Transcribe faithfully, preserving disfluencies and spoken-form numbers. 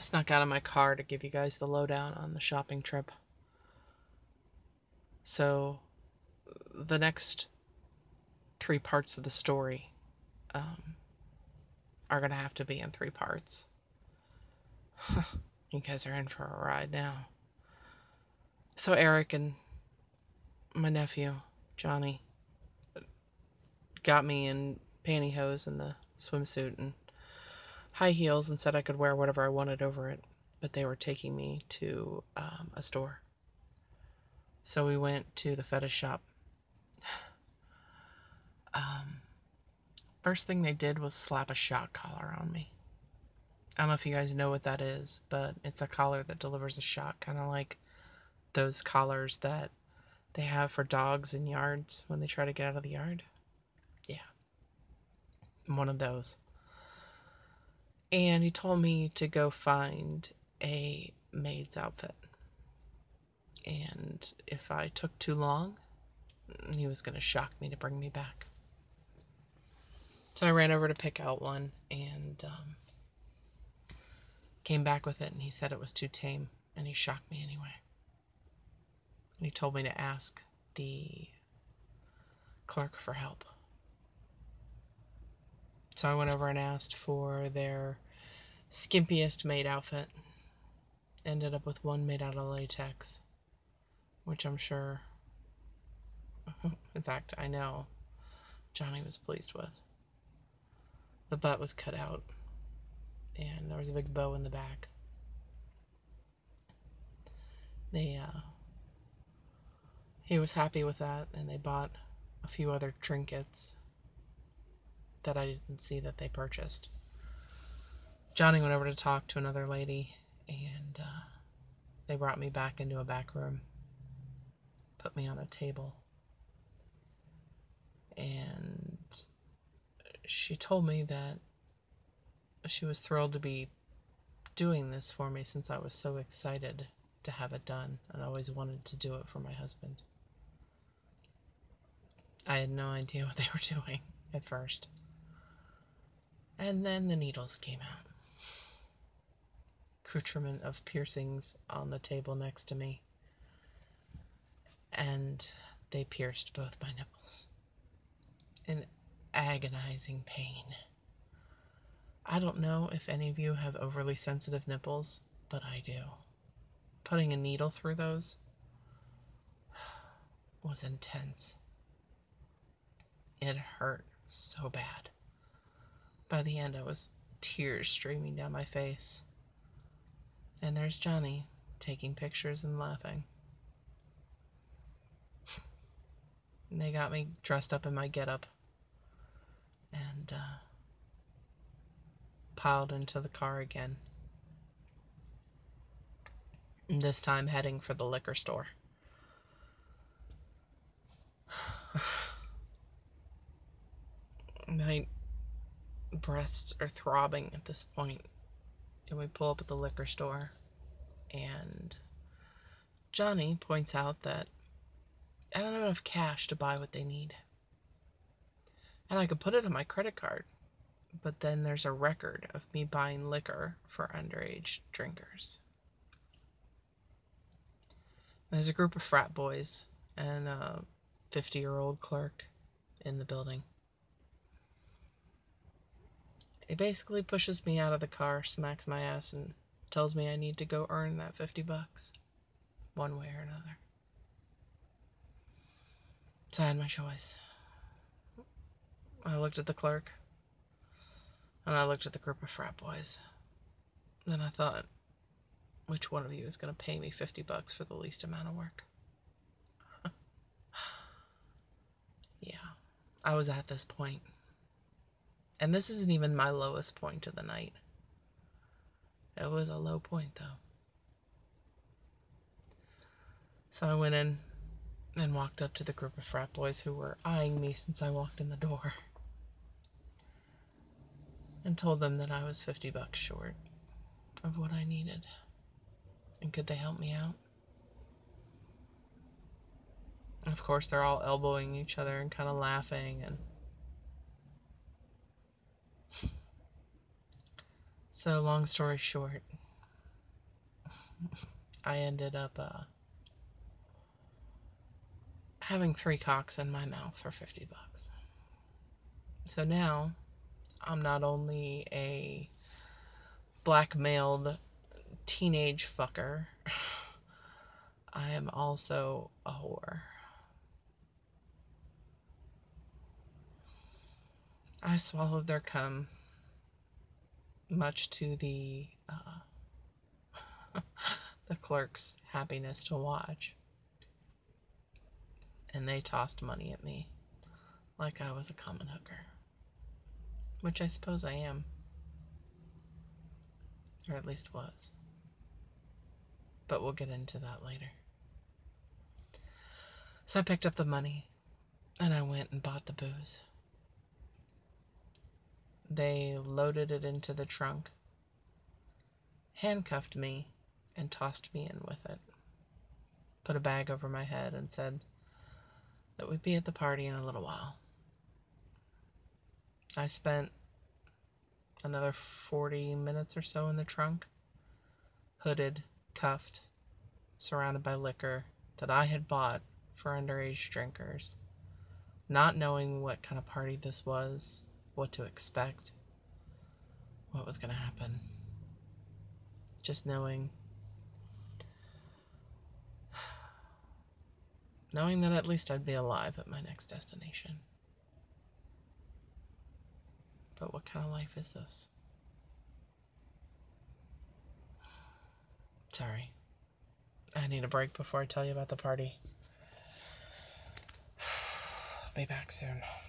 Snuck out of my car to give you guys the lowdown on the shopping trip. So, the next three parts of the story um, are going to have to be in three parts. You guys are in for a ride now. So, Eric and my nephew, Johnny, got me in pantyhose and the swimsuit and high heels and said I could wear whatever I wanted over it. But they were taking me to um, a store. So we went to the fetish shop. Um, first thing they did was slap a shock collar on me. I don't know if you guys know what that is, but it's a collar that delivers a shock, kind of like those collars that they have for dogs in yards when they try to get out of the yard. Yeah, one of those. And he told me to go find a maid's outfit. And if I took too long, he was going to shock me to bring me back. So I ran over to pick out one and um, came back with it, and he said it was too tame, and he shocked me anyway. And he told me to ask the clerk for help. So I went over and asked for their skimpiest maid outfit. Ended up with one made out of latex, which I'm sure, in fact, I know Johnny was pleased with. The butt was cut out, and there was a big bow in the back. They, uh, he was happy with that, and they bought a few other trinkets that I didn't see that they purchased. Johnny went over to talk to another lady, and uh, they brought me back into a back room, put me on a table, and she told me that she was thrilled to be doing this for me since I was so excited to have it done and always wanted to do it for my husband. I had no idea what they were doing at first. And then the needles came out. Accoutrement of piercings on the table next to me. And they pierced both my nipples. In agonizing pain. I don't know if any of you have overly sensitive nipples, but I do. Putting a needle through those was intense. It hurt so bad. By the end, I was tears streaming down my face. And there's Johnny, taking pictures and laughing. And they got me dressed up in my getup and uh, piled into the car again. And this time heading for the liquor store. My breasts are throbbing at this point. And we pull up at the liquor store, and Johnny points out that I don't have enough cash to buy what they need. And I could put it on my credit card, but then there's a record of me buying liquor for underage drinkers. There's a group of frat boys and a fifty-year-old clerk in the building. He basically pushes me out of the car, smacks my ass, and tells me I need to go earn that fifty bucks, one way or another. So I had my choice. I looked at the clerk, and I looked at the group of frat boys. Then I thought, which one of you is going to pay me fifty bucks for the least amount of work? Yeah, I was at this point. And this isn't even my lowest point of the night. It was a low point, though. So I went in and walked up to the group of frat boys who were eyeing me since I walked in the door and told them that I was fifty bucks short of what I needed. And could they help me out? Of course, they're all elbowing each other and kind of laughing. And so, long story short, I ended up uh, having three cocks in my mouth for fifty bucks. So now I'm not only a blackmailed teenage fucker, I am also a whore. I swallowed their cum, much to the uh, the clerk's happiness to watch. And they tossed money at me like I was a common hooker, which I suppose I am, or at least was. But we'll get into that later. So I picked up the money and I went and bought the booze. They loaded it into the trunk, handcuffed me, and tossed me in with it. Put a bag over my head and said that we'd be at the party in a little while. I spent another forty minutes or so in the trunk, hooded, cuffed, surrounded by liquor that I had bought for underage drinkers, not knowing what kind of party this was, what to expect, what was going to happen. Just knowing knowing that at least I'd be alive at my next destination. But what kind of life is this? Sorry. I need a break before I tell you about the party. I'll be back soon.